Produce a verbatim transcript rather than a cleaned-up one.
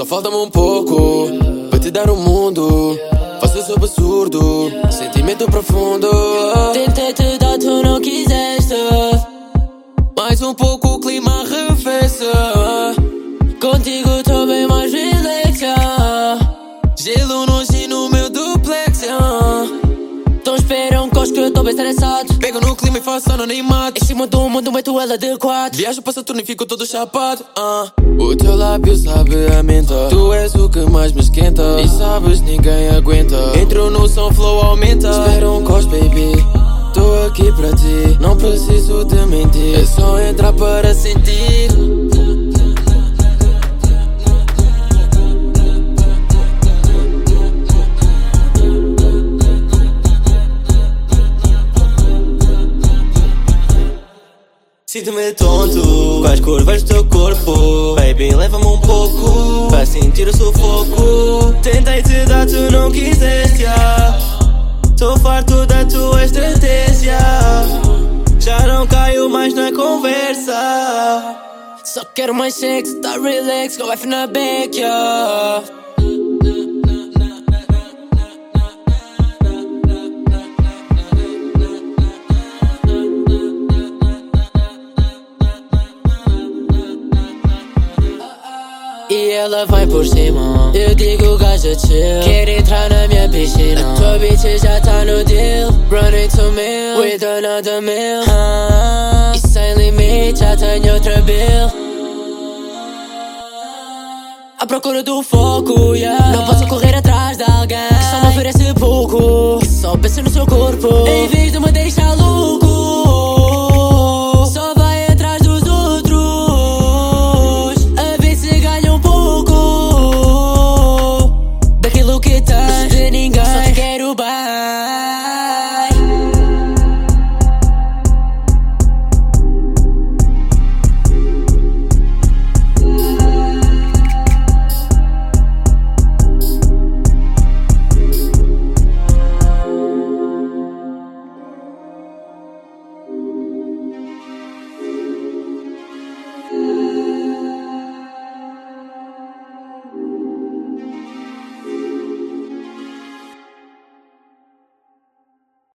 Só falta-me um pouco pra te dar o mundo. Faço isso absurdo, sentimento profundo. Tentei te dar, tu não quiseste. Mais um pouco o clima arrefeça. Contigo tô bem mais relax, yeah. Gelo no gin no meu duplex, yeah. Então espera um cos que eu tô bem estressado. Pego no clima e faço anonimato. Em cima do mundo meto ela de quatro. Viajo para Saturno e fico todo chapado, uh. O teu lábio sabe a menta. Tu és o que mais me esquenta. E sabes, ninguém aguenta. Entro no som, flow aumenta. Espera um cos, baby, tô aqui pra ti. Não preciso de mentir, é só entrar para sentir. Sinto-me tonto com as curvas do teu corpo. Baby, leva-me um pouco para sentir o sufoco. Tentei te dar, tu não quiseste, yeah. Tô farto da tua estratégia. Já não caio mais na conversa. Só quero mais sexo, tá relax, com a wife na back, yeah. E ela vai por cima, eu digo gaja chill. Quer entrar na minha piscina. A tua bitch já tá no deal. Running to me with another meal, ah, e sem limite já tenho outra bill. À procura do foco, yeah. Não posso